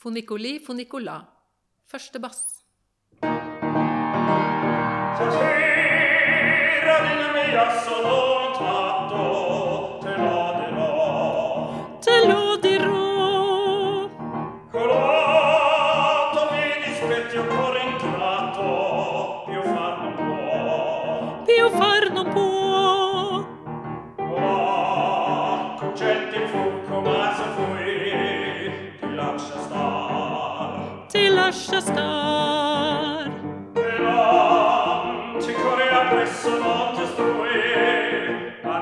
Funiculi, funicula. Første bass. Stasera nel mio solottato te lo dirò. Colato mi dispetti ancora intratto, più far non può. Cogente fu come se fui, ti lascia star. E non ti corre appresso, non ti strui a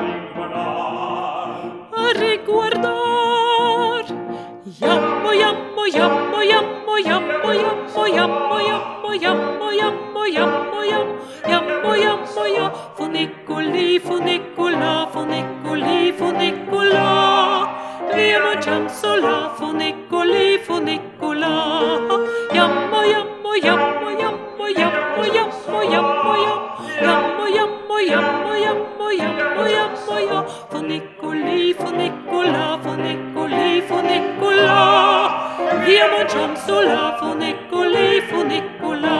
riguardar. Yammo, yammo, yammo, yammo, yammo, yammo, yammo, yammo, yammo, yammo, yammo, yammo, yammo, yammo, funiculi, funicula, funiculi, funicula. Via mangiam sola, funiculi, funicula. Yammo, yammo, yammo, yammo, yammo, yammo, yammo, yammo, yammo, yammo, yammo, yammo, yammo, yammo, funiculi, funicula, funiculi, funicula. Via mangiam sola, funiculi, funicula.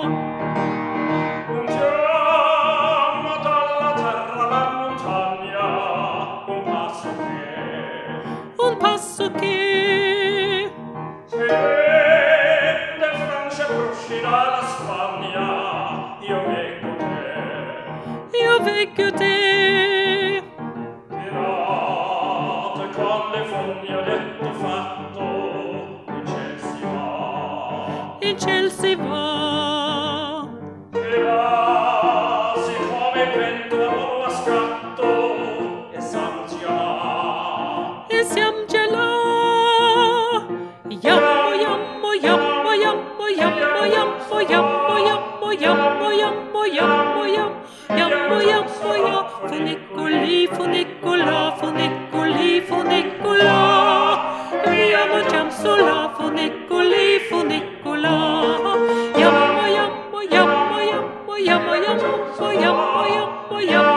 Giungiamo dalla terra alla montagna, un passo che se da Francia uscirà la Spagna, io veggo te. Tirate con le fogne detto fatto, in ciel si va. E là si come il vento a scatto, e siam già là. Yammo, yammo, yammo, yammo, yammo, yammo, yammo, yammo, yammo, yammo, yammo, yammo, yammo, yammo, funiculi, funicula, funiculi, funicula. Via mangiam sola, funiculi, funicula. Yammo, yammo, yammo, yammo, yammo, yammo, yammo, yammo, yammo.